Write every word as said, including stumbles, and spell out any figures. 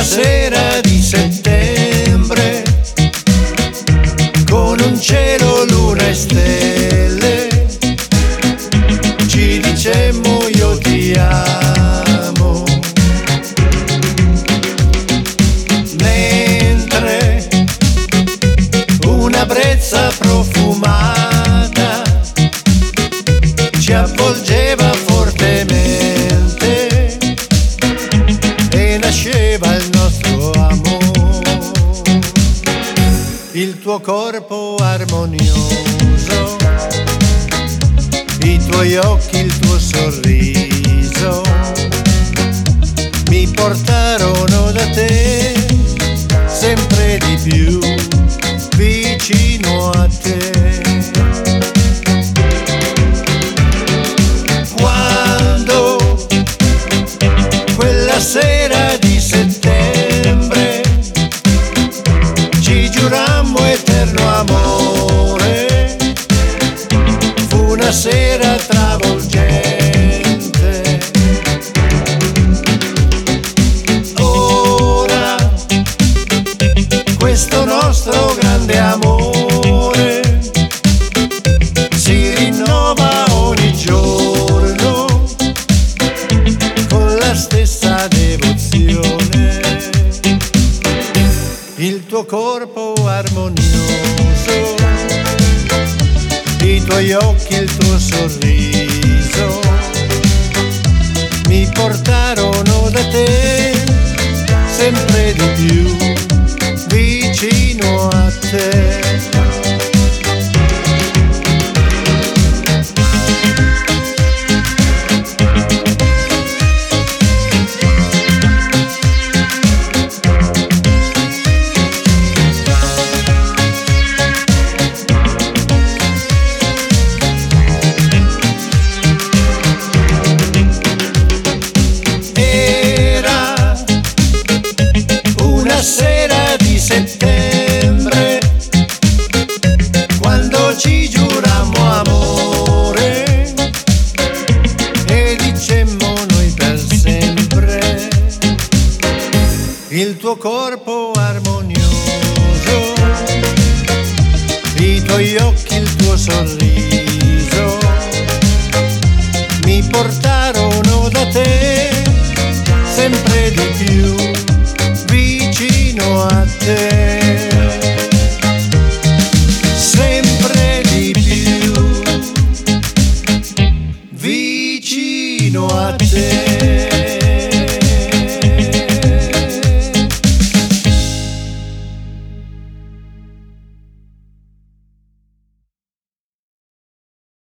sera di settembre, con un cielo, luna e stelle, ci dicemmo io ti amo. Mentre una brezza profumata ci avvolgeva fortemente e nasceva il nostro amore. Il tuo corpo armonioso, i tuoi occhi, il tuo sorriso mi portarono da te sempre di più vicino a te. Quando quella sera di settembre ci giurammo eterno amore, fu una sera travolgente. Ora questo nostro grande amore si rinnova ogni giorno con la stessa devozione. Il tuo corpo armonioso, i tuoi occhi, il tuo sorriso mi portarono da te sempre di più vicino a te. Sera di settembre, quando ci giurammo amore e dicemmo noi per sempre. Il tuo corpo armonioso, i tuoi occhi, il tuo sorriso mi portarono da te sempre di più vicino a te, sempre di più vicino a te.